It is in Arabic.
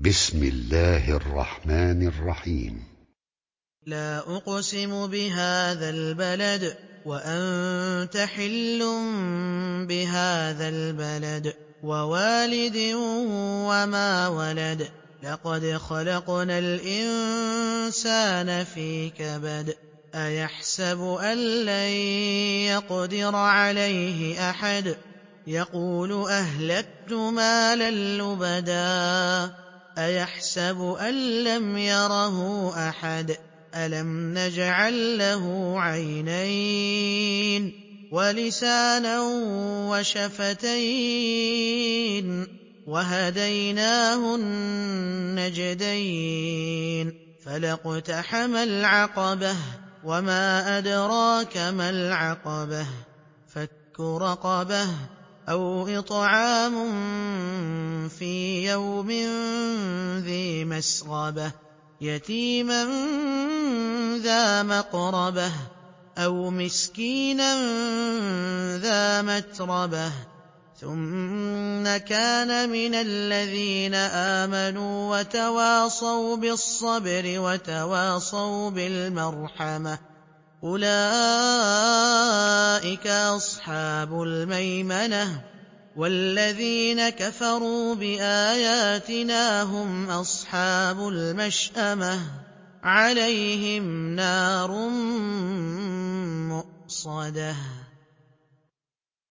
بسم الله الرحمن الرحيم. لا أقسم بهذا البلد وأنت حل بهذا البلد ووالد وما ولد لقد خلقنا الإنسان في كبد أيحسب أن لن يقدر عليه أحد يقول أهلكت مالا لبدا أيحسب أن لم يره أحد ألم نجعل له عينين ولسانا وشفتين وهديناه النجدين فلاقتحم العقبة وما أدراك ما العقبة فك رقبة أو إطعام في يوم ذي مسغبة يتيما ذا مقربة أو مسكينا ذا متربة ثم كان من الذين آمنوا وتواصوا بالصبر وتواصوا بالمرحمة أولئك أصحاب الميمنة والذين كفروا بآياتنا هم أصحاب المشأمة عليهم نار مؤصدة